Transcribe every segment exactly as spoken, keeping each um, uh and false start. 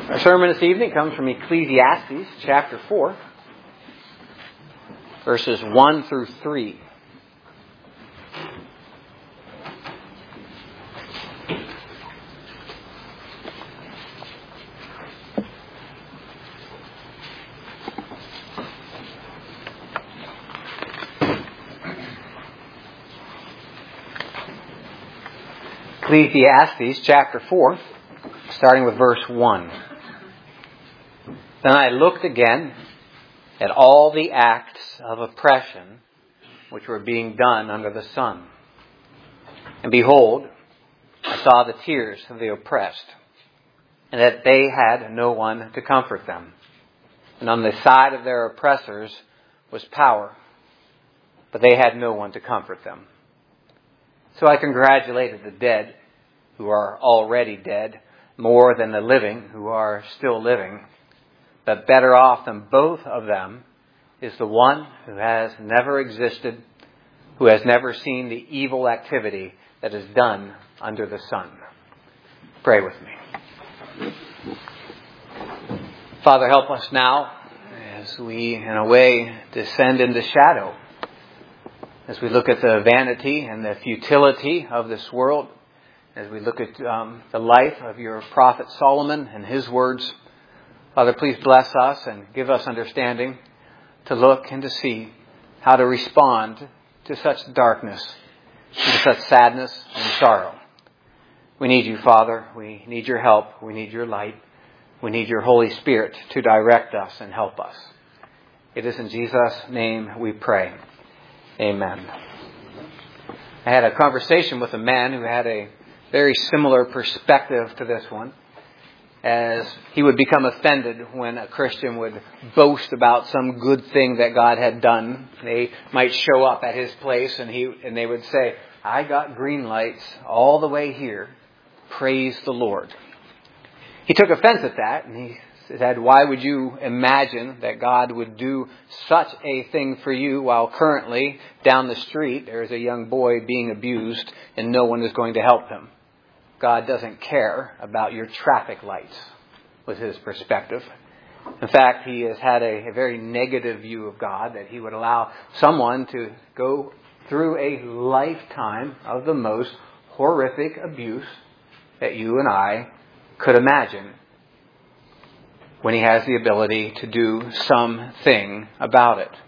Our sermon this evening comes from Ecclesiastes chapter four, verses one through three. Ecclesiastes chapter four, starting with verse one. Then I looked again at all the acts of oppression which were being done under the sun. And behold, I saw the tears of the oppressed, and that they had no one to comfort them. And on the side of their oppressors was power, but they had no one to comfort them. So I congratulated the dead, who are already dead, more than the living, who are still living. But better off than both of them is the one who has never existed, who has never seen the evil activity that is done under the sun. Pray with me. Father, help us now as we, in a way, descend into shadow. As we look at the vanity and the futility of this world, as we look at um, the life of your prophet Solomon and his words, Father, please bless us and give us understanding to look and to see how to respond to such darkness, to such sadness and sorrow. We need you, Father. We need your help. We need your light. We need your Holy Spirit to direct us and help us. It is in Jesus' name we pray. Amen. I had a conversation with a man who had a very similar perspective to this one, as he would become offended when a Christian would boast about some good thing that God had done. They might show up at his place and he and they would say, "I got green lights all the way here. Praise the Lord." He took offense at that, and he said, "Why would you imagine that God would do such a thing for you while currently down the street there is a young boy being abused and no one is going to help him? God doesn't care about your traffic lights," was his perspective. In fact, he has had a, a very negative view of God, that he would allow someone to go through a lifetime of the most horrific abuse that you and I could imagine, when he has the ability to do something about it.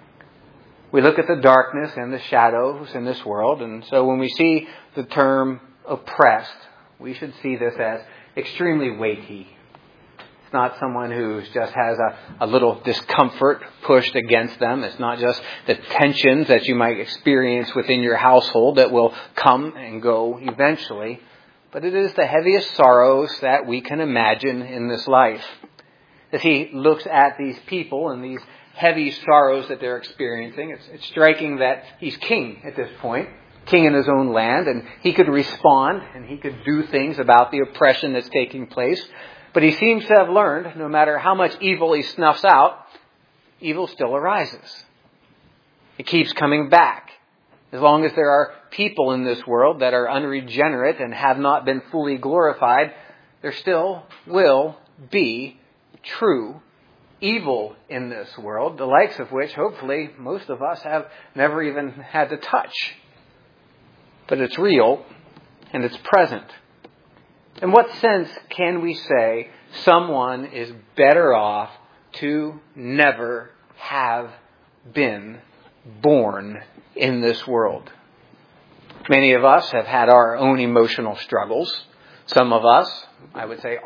We look at the darkness and the shadows in this world, and so when we see the term oppressed, we should see this as extremely weighty. It's not someone who just has a, a little discomfort pushed against them. It's not just the tensions that you might experience within your household that will come and go eventually, but it is the heaviest sorrows that we can imagine in this life. As he looks at these people and these heavy sorrows that they're experiencing, it's, it's striking that he's king at this point. King in his own land, and he could respond and he could do things about the oppression that's taking place. But he seems to have learned, no matter how much evil he snuffs out, evil still arises. It keeps coming back. As long as there are people in this world that are unregenerate and have not been fully glorified, there still will be true evil in this world, the likes of which hopefully most of us have never even had to touch. But it's real and it's present. In what sense can we say someone is better off to never have been born in this world? Many of us have had our own emotional struggles. Some of us, I would say,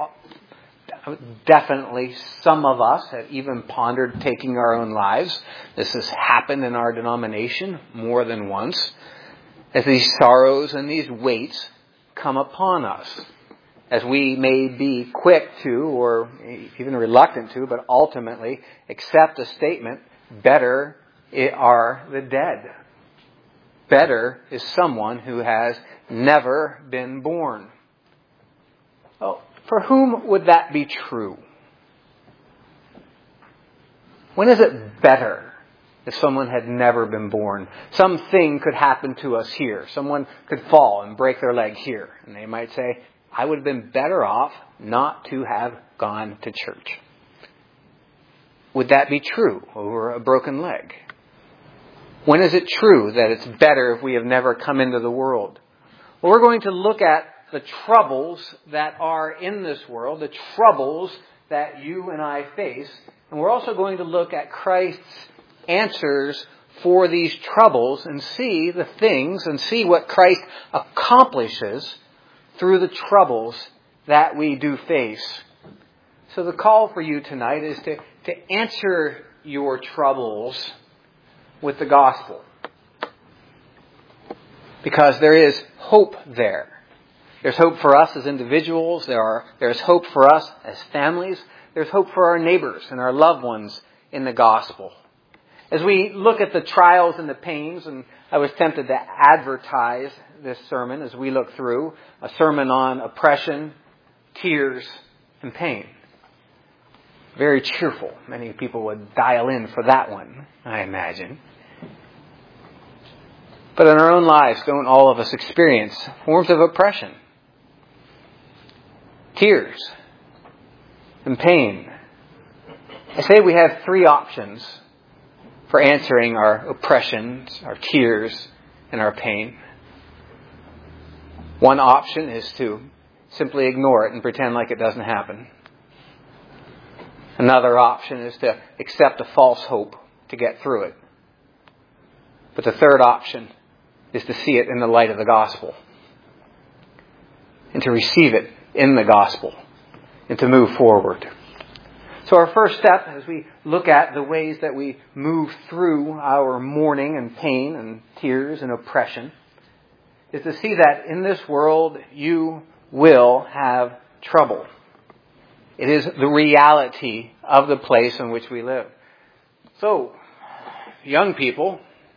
definitely some of us have even pondered taking our own lives. This has happened in our denomination more than once, as these sorrows and these weights come upon us, as we may be quick to, or even reluctant to, but ultimately accept a statement, better are the dead. Better is someone who has never been born. Well, for whom would that be true? When is it better? If someone had never been born, something could happen to us here. Someone could fall and break their leg here. And they might say, I would have been better off not to have gone to church. Would that be true over a broken leg? When is it true that it's better if we have never come into the world? Well, we're going to look at the troubles that are in this world, the troubles that you and I face. And we're also going to look at Christ's answers for these troubles and see the things and see what Christ accomplishes through the troubles that we do face. So the call for you tonight is to, to answer your troubles with the gospel. Because there is hope there. There's hope for us as individuals. There are, there's hope for us as families. There's hope for our neighbors and our loved ones in the gospel. As we look at the trials and the pains, and I was tempted to advertise this sermon as we look through, a sermon on oppression, tears, and pain. Very cheerful. Many people would dial in for that one, I imagine. But in our own lives, don't all of us experience forms of oppression, tears, and pain? I say we have three options for answering our oppressions, our tears, and our pain. One option is to simply ignore it and pretend like it doesn't happen. Another option is to accept a false hope to get through it. But the third option is to see it in the light of the gospel. And to receive it in the gospel. And to move forward. So our first step, as we look at the ways that we move through our mourning and pain and tears and oppression, is to see that in this world you will have trouble. It is the reality of the place in which we live. So, young people,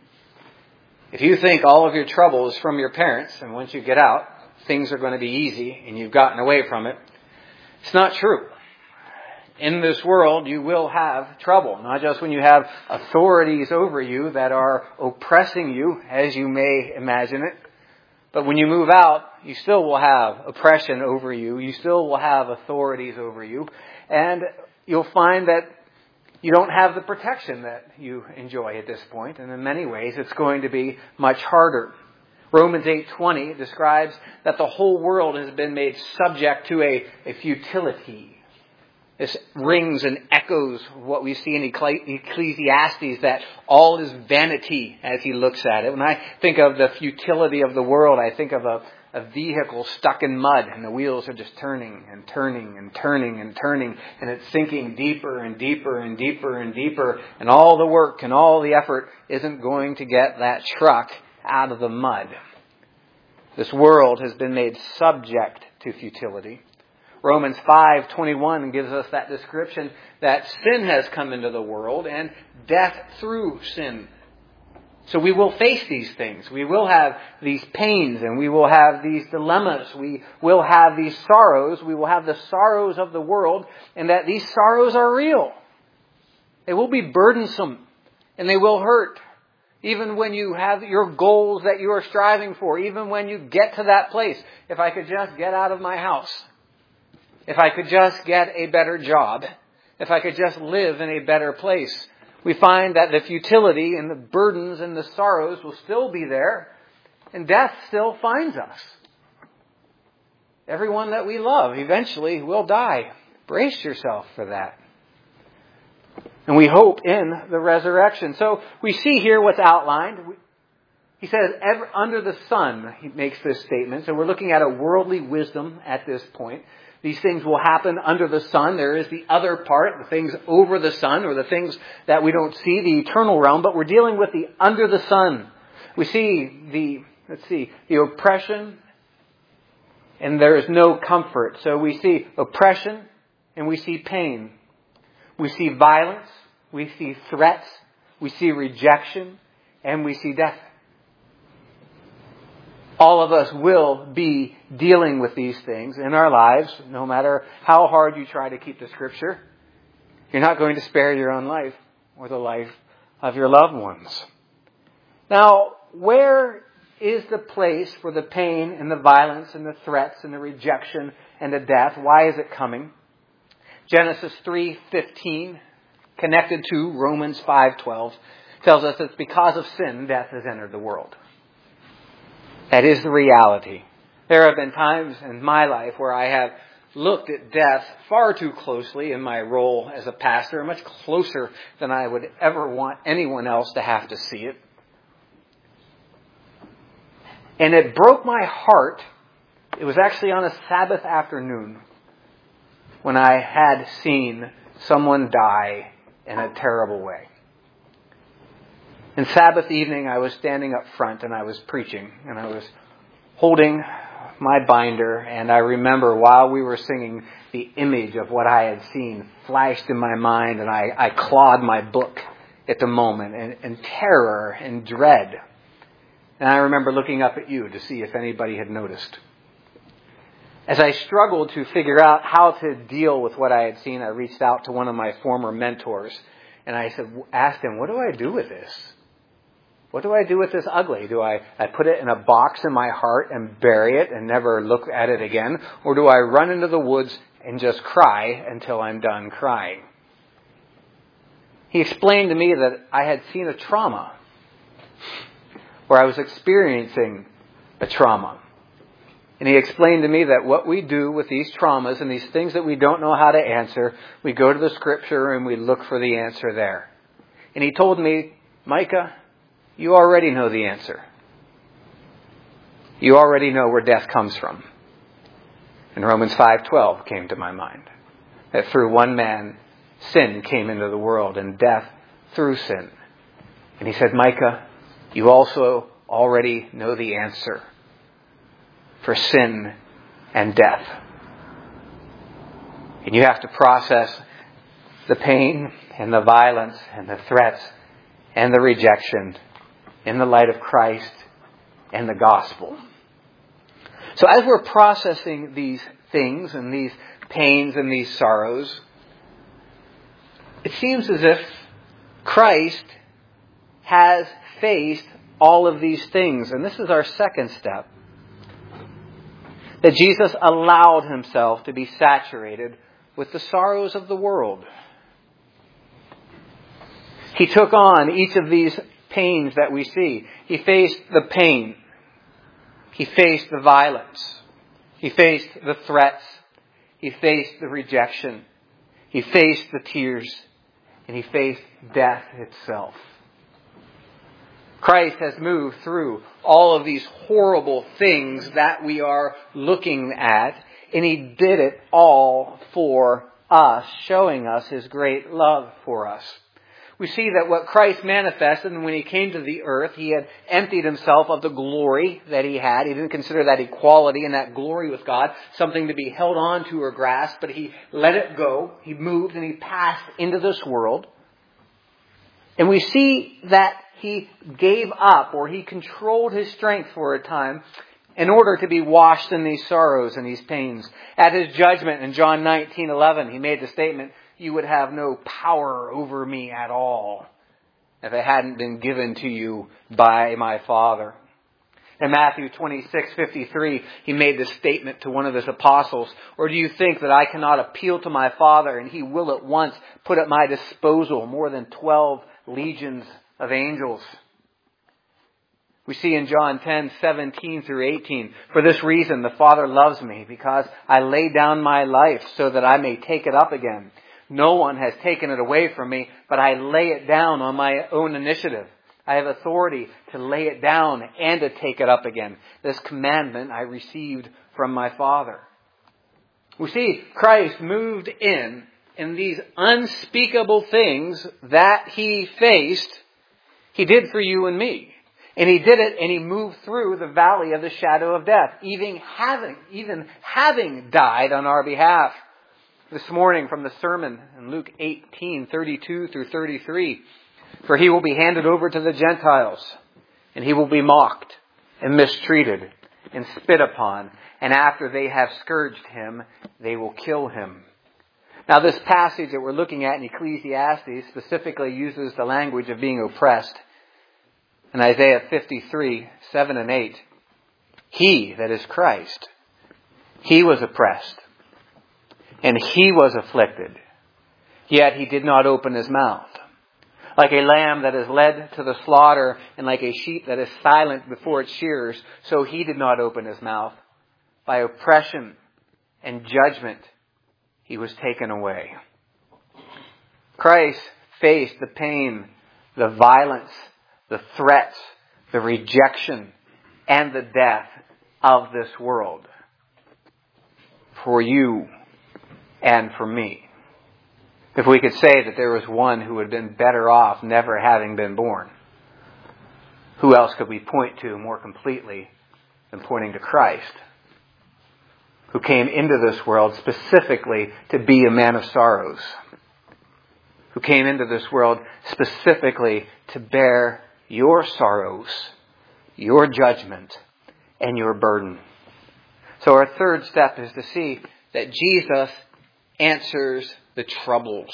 if you think all of your trouble is from your parents, and once you get out, things are going to be easy and you've gotten away from it, it's not true. In this world, you will have trouble. Not just when you have authorities over you that are oppressing you, as you may imagine it, but when you move out, you still will have oppression over you. You still will have authorities over you. And you'll find that you don't have the protection that you enjoy at this point. And in many ways, it's going to be much harder. Romans eight twenty describes that the whole world has been made subject to a, a futility. This rings and echoes what we see in Ecclesiastes, that all is vanity as he looks at it. When I think of the futility of the world, I think of a, a vehicle stuck in mud and the wheels are just turning and turning and turning and turning, and it's sinking deeper and deeper and deeper and deeper, and all the work and all the effort isn't going to get that truck out of the mud. This world has been made subject to futility. Romans five twenty-one gives us that description that sin has come into the world and death through sin. So we will face these things. We will have these pains and we will have these dilemmas. We will have these sorrows. We will have the sorrows of the world, and that these sorrows are real. They will be burdensome and they will hurt. Even when you have your goals that you are striving for, even when you get to that place. If I could just get out of my house. If I could just get a better job, if I could just live in a better place, we find that the futility and the burdens and the sorrows will still be there, and death still finds us. Everyone that we love eventually will die. Brace yourself for that. And we hope in the resurrection. So we see here what's outlined. He says, ever under the sun, he makes this statement. So we're looking at a worldly wisdom at this point. These things will happen under the sun. There is the other part, the things over the sun, or the things that we don't see, the eternal realm. But we're dealing with the under the sun. We see the, let's see, the oppression, and there is no comfort. So we see oppression, and we see pain. We see violence, we see threats, we see rejection, and we see death. All of us will be dealing with these things in our lives, no matter how hard you try to keep the Scripture. You're not going to spare your own life or the life of your loved ones. Now, where is the place for the pain and the violence and the threats and the rejection and the death. Why is it coming? Genesis three fifteen, connected to Romans five twelve, tells us it's because of sin death has entered the world. That is the reality. There have been times in my life where I have looked at death far too closely in my role as a pastor, much closer than I would ever want anyone else to have to see it. And it broke my heart. It was actually on a Sabbath afternoon when I had seen someone die in a terrible way. And Sabbath evening, I was standing up front and I was preaching, and I was holding my binder, and I remember while we were singing, the image of what I had seen flashed in my mind, and I, I clawed my book at the moment, and, and terror and dread. And I remember looking up at you to see if anybody had noticed. As I struggled to figure out how to deal with what I had seen, I reached out to one of my former mentors, and I said, asked him, what do I do with this? What do I do with this ugly? Do I, I put it in a box in my heart and bury it and never look at it again? Or do I run into the woods and just cry until I'm done crying? He explained to me that I had seen a trauma, where I was experiencing a trauma. And he explained to me that what we do with these traumas and these things that we don't know how to answer, we go to the Scripture and we look for the answer there. And he told me, Micah, you already know the answer. You already know where death comes from. And Romans five twelve came to my mind. That through one man, sin came into the world, and death through sin. And he said, Micah, you also already know the answer for sin and death. And you have to process the pain and the violence and the threats and the rejection in the light of Christ and the gospel. So as we're processing these things and these pains and these sorrows, it seems as if Christ has faced all of these things. And this is our second step. That Jesus allowed himself to be saturated with the sorrows of the world. He took on each of these pains that we see. He faced the pain. He faced the violence. He faced the threats. He faced the rejection. He faced the tears. And he faced death itself. Christ has moved through all of these horrible things that we are looking at, and he did it all for us, showing us his great love for us. We see that what Christ manifested, and when he came to the earth, he had emptied himself of the glory that he had. He didn't consider that equality and that glory with God something to be held on to or grasped, but he let it go. He moved and he passed into this world. And we see that he gave up, or he controlled his strength for a time in order to be washed in these sorrows and these pains. At his judgment in John nineteen eleven, he made the statement, you would have no power over me at all if it hadn't been given to you by my Father. In Matthew twenty-six fifty-three, he made this statement to one of his apostles, or do you think that I cannot appeal to my Father and he will at once put at my disposal more than twelve legions of angels? We see in John ten seventeen through eighteen, for this reason the Father loves me, because I lay down my life so that I may take it up again. No one has taken it away from me, but I lay it down on my own initiative. I have authority to lay it down and to take it up again. This commandment I received from my Father. We see Christ moved in, in these unspeakable things that he faced, he did for you and me. And he did it, and he moved through the valley of the shadow of death, even having, even having died on our behalf. This morning from the sermon in Luke eighteen thirty-two through thirty-three, for he will be handed over to the Gentiles, and he will be mocked and mistreated and spit upon, and after they have scourged him, they will kill him. Now this passage that we're looking at in Ecclesiastes specifically uses the language of being oppressed. In Isaiah fifty-three, seven and eight, He, that is Christ, He was oppressed, and He was afflicted, yet He did not open His mouth. Like a lamb that is led to the slaughter, and like a sheep that is silent before its shearers, so He did not open His mouth. By oppression and judgment, He was taken away. Christ faced the pain, the violence, the threats, the rejection, and the death of this world. For you and for me. If we could say that there was one who would have been better off never having been born, who else could we point to more completely than pointing to Christ, who came into this world specifically to be a man of sorrows, who came into this world specifically to bear your sorrows, your judgment, and your burden. So our third step is to see that Jesus answers the troubles.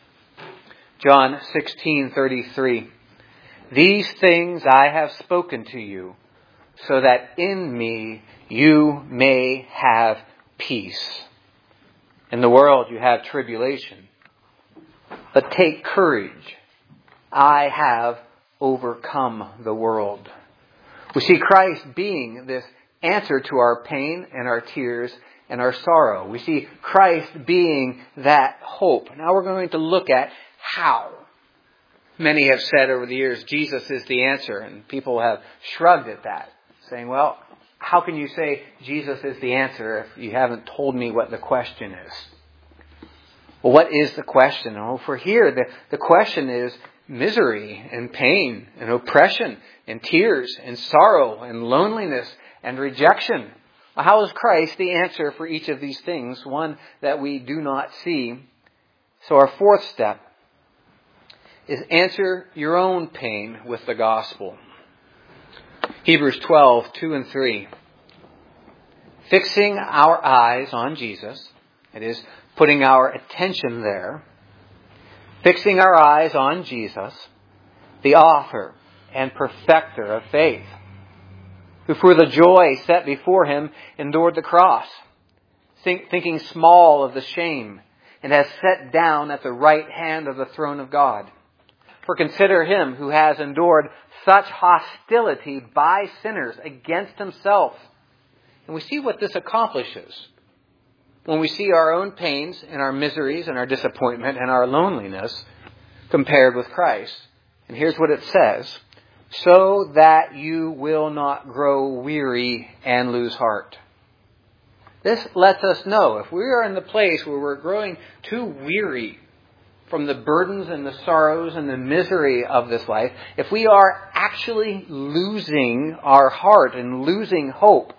John sixteen thirty-three. These things I have spoken to you, so that in me you may have peace. In the world you have tribulation. But take courage. I have overcome the world. We see Christ being this answer to our pain and our tears and our sorrow. We see Christ being that hope. Now we're going to look at how. Many have said over the years, Jesus is the answer. And people have shrugged at that, saying, well, how can you say Jesus is the answer if you haven't told me what the question is? Well, what is the question? Oh, for here, the, the question is misery and pain and oppression and tears and sorrow and loneliness and rejection. How is Christ the answer for each of these things? One that we do not see. So our fourth step is answer your own pain with the gospel. Hebrews twelve, two and three. Fixing our eyes on Jesus, it is putting our attention there. Fixing our eyes on Jesus, the author and perfecter of faith, who for the joy set before Him endured the cross, think, thinking small of the shame, and has sat down at the right hand of the throne of God. For consider Him who has endured such hostility by sinners against Himself. And we see what this accomplishes when we see our own pains and our miseries and our disappointment and our loneliness compared with Christ. And here's what it says. So that you will not grow weary and lose heart. This lets us know if we are in the place where we're growing too weary from the burdens and the sorrows and the misery of this life, if we are actually losing our heart and losing hope,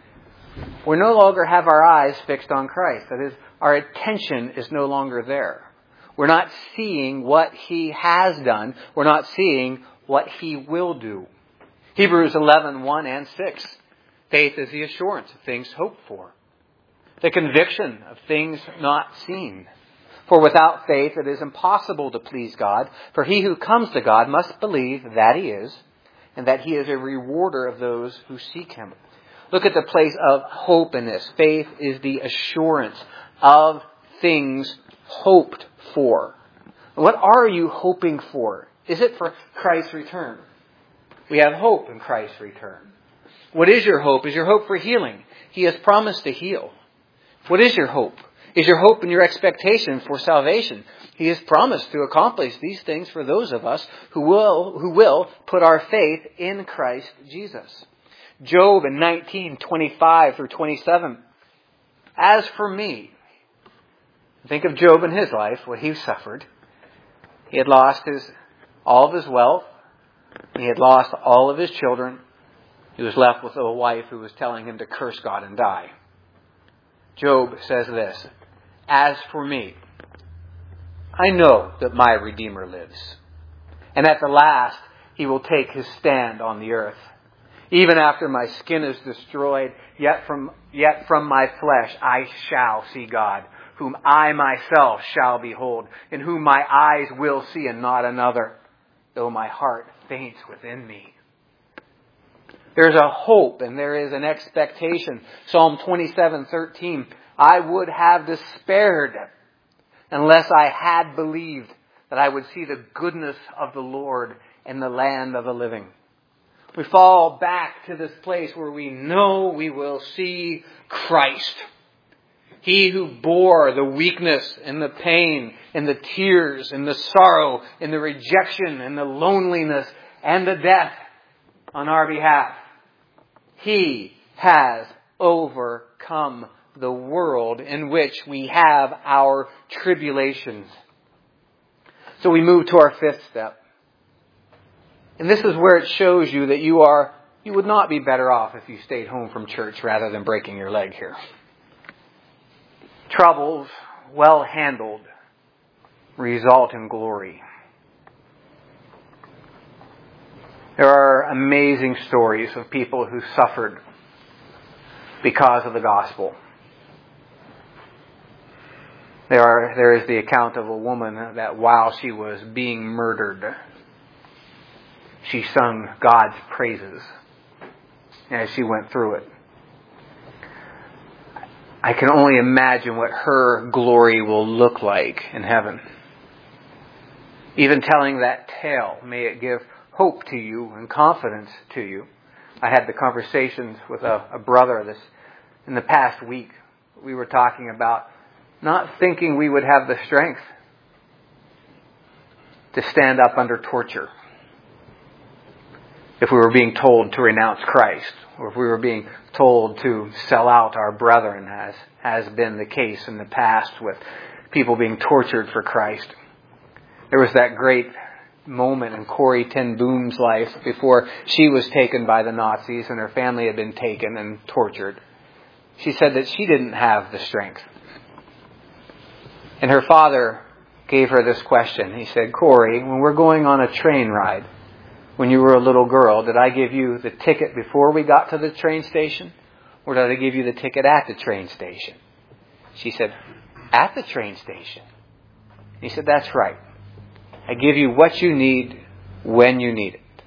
we no longer have our eyes fixed on Christ. That is, our attention is no longer there. We're not seeing what He has done. We're not seeing what He will do. Hebrews eleven, one and six. Faith is the assurance of things hoped for, the conviction of things not seen. For without faith it is impossible to please God. For he who comes to God must believe that He is, and that He is a rewarder of those who seek Him. Look at the place of hope in this. Faith is the assurance of things hoped for. What are you hoping for? Is it for Christ's return? We have hope in Christ's return. What is your hope? Is your hope for healing? He has promised to heal. What is your hope? Is your hope and your expectation for salvation? He has promised to accomplish these things for those of us who will, who will put our faith in Christ Jesus. Job in nineteen, twenty-five through twenty-seven. As for me, think of Job in his life, what he suffered. He had lost his all of his wealth. He had lost all of his children. He was left with a wife who was telling him to curse God and die. Job says this, as for me, I know that my Redeemer lives, and at the last He will take His stand on the earth. Even after my skin is destroyed, yet from, yet from my flesh I shall see God, whom I myself shall behold, and whom my eyes will see and not another, though my heart faints within me. There's a hope and there is an expectation. Psalm twenty-seven thirteen, I would have despaired unless I had believed that I would see the goodness of the Lord in the land of the living. We fall back to this place where we know we will see Christ. He who bore the weakness and the pain and the tears and the sorrow and the rejection and the loneliness and the death on our behalf. He has overcome the world in which we have our tribulations. So we move to our fifth step. And this is where it shows you that you are, you would not be better off if you stayed home from church rather than breaking your leg here. Troubles, well handled, result in glory. There are amazing stories of people who suffered because of the gospel. There are, there is the account of a woman that while she was being murdered, she sung God's praises as she went through it. I can only imagine what her glory will look like in heaven. Even telling that tale, may it give hope to you and confidence to you. I had the conversations with a, a brother this in the past week. We were talking about not thinking we would have the strength to stand up under torture if we were being told to renounce Christ, or if we were being told to sell out our brethren, as has been the case in the past with people being tortured for Christ. There was that great moment in Corrie ten Boom's life before she was taken by the Nazis and her family had been taken and tortured. She said that she didn't have the strength. And her father gave her this question. He said, Corrie, when we're going on a train ride, when you were a little girl, did I give you the ticket before we got to the train station? Or did I give you the ticket at the train station? She said, at the train station. He said, that's right. I give you what you need when you need it.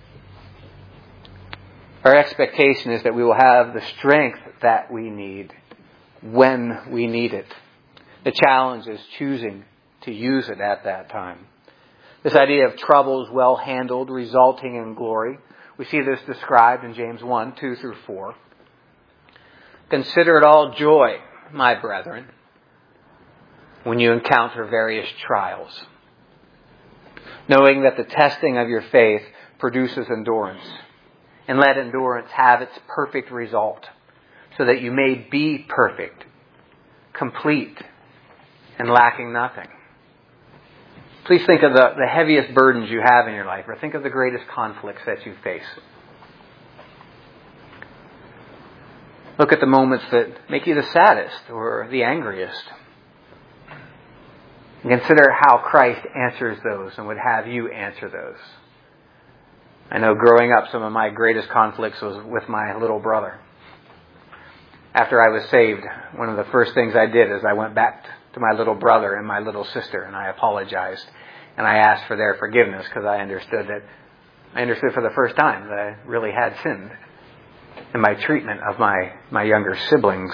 Our expectation is that we will have the strength that we need when we need it. The challenge is choosing to use it at that time. This idea of troubles well handled, resulting in glory. We see this described in James one, two through four. Consider it all joy, my brethren, when you encounter various trials, knowing that the testing of your faith produces endurance. And let endurance have its perfect result, so that you may be perfect, complete, and lacking nothing. Please think of the, the heaviest burdens you have in your life, or think of the greatest conflicts that you face. Look at the moments that make you the saddest or the angriest. And consider how Christ answers those and would have you answer those. I know growing up, some of my greatest conflicts was with my little brother. After I was saved, one of the first things I did is I went back to my little brother and my little sister, and I apologized. And I asked for their forgiveness because I understood that, I understood for the first time that I really had sinned in my treatment of my, my younger siblings.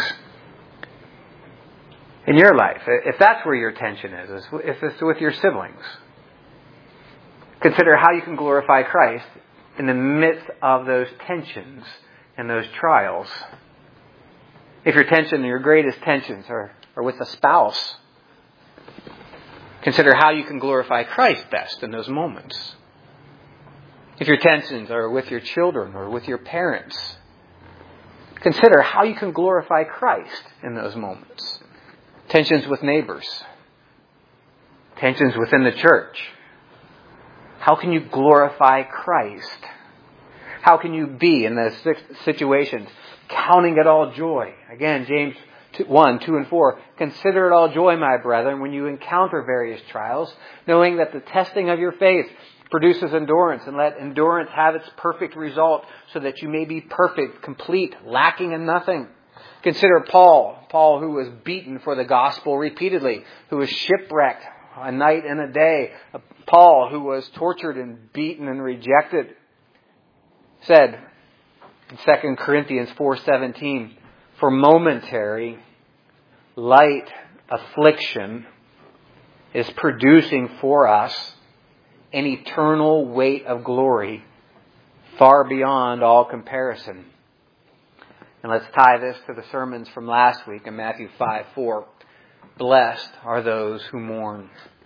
In your life, if that's where your tension is, is if it's with your siblings, consider how you can glorify Christ in the midst of those tensions and those trials. If your tension and your greatest tensions are, are with a spouse, consider how you can glorify Christ best in those moments. If your tensions are with your children or with your parents, consider how you can glorify Christ in those moments. Tensions with neighbors, tensions within the church. How can you glorify Christ? How can you be in those situations counting it all joy? Again, James one, two, and four. Consider it all joy, my brethren, when you encounter various trials, knowing that the testing of your faith produces endurance, and let endurance have its perfect result, so that you may be perfect, complete, lacking in nothing. Consider Paul, Paul who was beaten for the gospel repeatedly, who was shipwrecked a night and a day. Paul who was tortured and beaten and rejected, said, In Second Corinthians four seventeen, for momentary, light affliction is producing for us an eternal weight of glory far beyond all comparison. And let's tie this to the sermons from last week in Matthew five four. Blessed are those who mourn.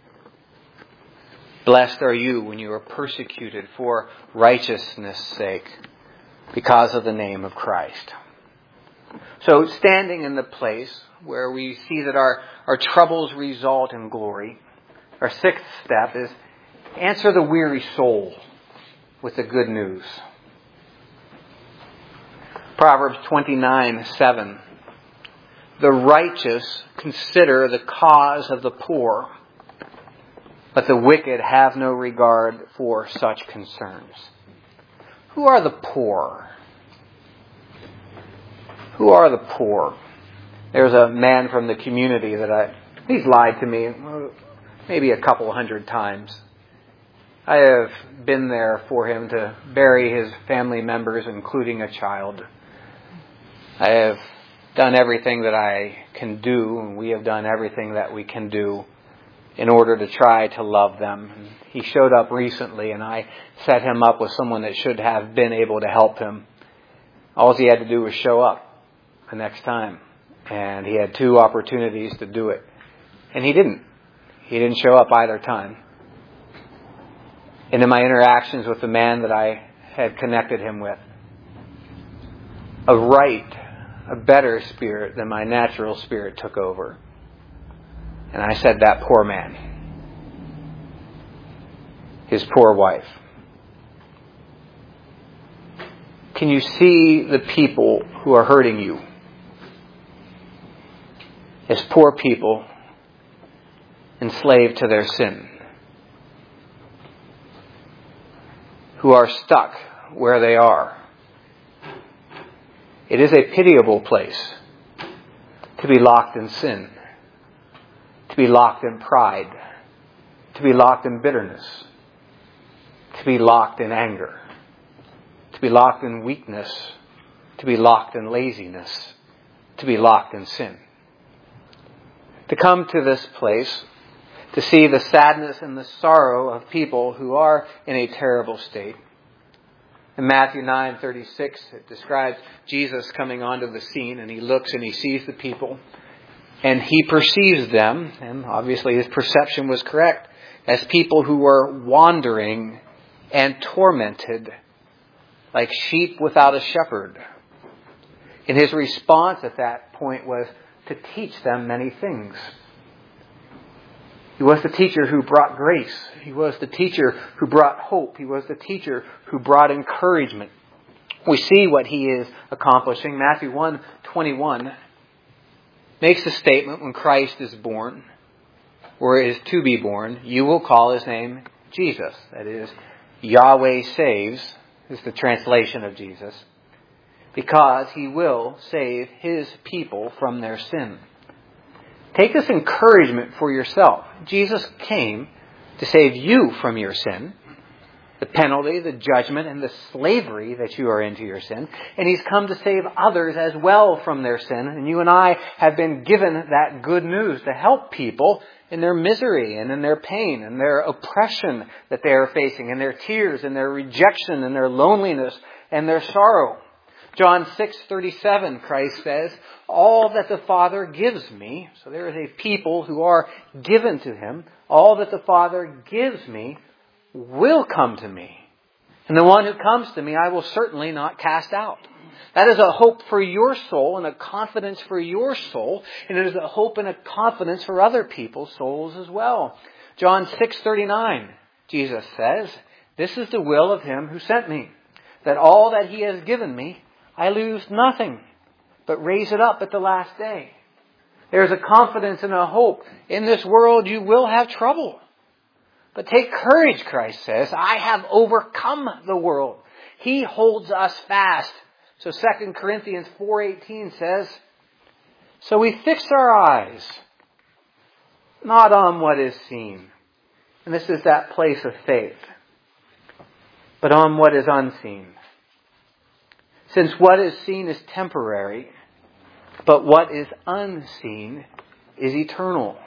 Blessed are you when you are persecuted for righteousness' sake because of the name of Christ. So standing in the place where we see that our, our troubles result in glory, our sixth step is answer the weary soul with the good news. Proverbs twenty-nine seven. The righteous consider the cause of the poor, but the wicked have no regard for such concerns. Who are the poor? Who are the poor? There's a man from the community that I, he's lied to me maybe a couple hundred times. I have been there for him to bury his family members, including a child. I have done everything that I can do, and we have done everything that we can do in order to try to love them. And he showed up recently, and I set him up with someone that should have been able to help him. All he had to do was show up the next time, and he had two opportunities to do it, and he didn't. He didn't show up either time. And in my interactions with the man that I had connected him with, a right, a better spirit than my natural spirit took over. And I said, that poor man, his poor wife. Can you see the people who are hurting you as poor people enslaved to their sin, who are stuck where they are? It is a pitiable place to be locked in sin, to be locked in pride, to be locked in bitterness, to be locked in anger, to be locked in weakness, to be locked in laziness, to be locked in sin. To come to this place, to see the sadness and the sorrow of people who are in a terrible state. In Matthew nine thirty-six, it describes Jesus coming onto the scene, and he looks and he sees the people, and he perceives them, and obviously his perception was correct, as people who were wandering and tormented like sheep without a shepherd. And his response at that point was to teach them many things. He was the teacher who brought grace. He was the teacher who brought hope. He was the teacher who brought encouragement. We see what he is accomplishing. Matthew one twenty-one makes a statement when Christ is born, or is to be born. You will call his name Jesus. That is, Yahweh saves, is the translation of Jesus, because he will save his people from their sin. Take this encouragement for yourself. Jesus came to save you from your sin, the penalty, the judgment, and the slavery that you are into your sin. And he's come to save others as well from their sin. And you and I have been given that good news to help people in their misery and in their pain and their oppression that they are facing, and their tears and their rejection and their loneliness and their sorrow. John six thirty-seven, Christ says, all that the Father gives me, so there is a people who are given to him, all that the Father gives me will come to me. And the one who comes to me I will certainly not cast out. That is a hope for your soul and a confidence for your soul. And it is a hope and a confidence for other people's souls as well. John six thirty-nine, Jesus says, this is the will of him who sent me, that all that he has given me, I lose nothing, but raise it up at the last day. There's a confidence and a hope. In this world you will have trouble. But take courage, Christ says. I have overcome the world. He holds us fast. So Second Corinthians four eighteen says, so we fix our eyes not on what is seen. And this is that place of faith. But on what is unseen. Since what is seen is temporary, but what is unseen is eternal.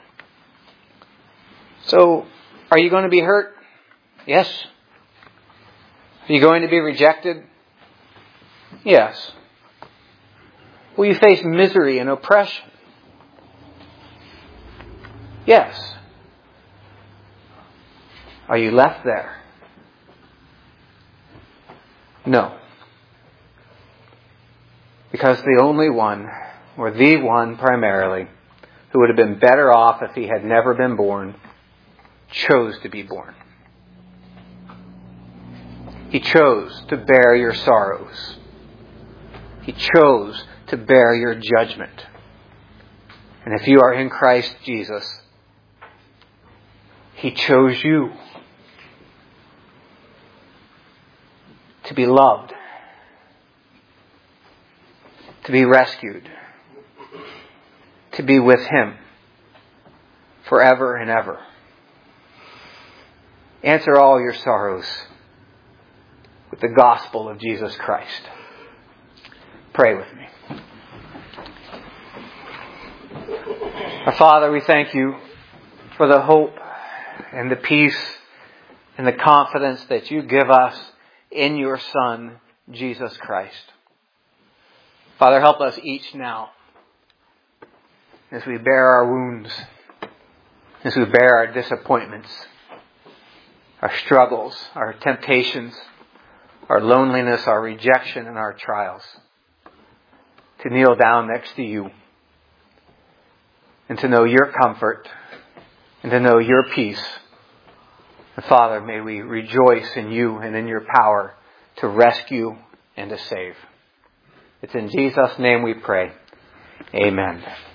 So, are you going to be hurt? Yes. Are you going to be rejected? Yes. Will you face misery and oppression? Yes. Are you left there? No. Because the only one, or the one primarily, who would have been better off if he had never been born, chose to be born. He chose to bear your sorrows. He chose to bear your judgment. And if you are in Christ Jesus, He chose you to be loved, to be rescued, to be with Him forever and ever. Answer all your sorrows with the gospel of Jesus Christ. Pray with me. Our Father, we thank You for the hope and the peace and the confidence that You give us in Your Son, Jesus Christ. Father, help us each now as we bear our wounds, as we bear our disappointments, our struggles, our temptations, our loneliness, our rejection, and our trials, to kneel down next to You and to know Your comfort and to know Your peace. And Father, may we rejoice in You and in Your power to rescue and to save. It's in Jesus' name we pray. Amen.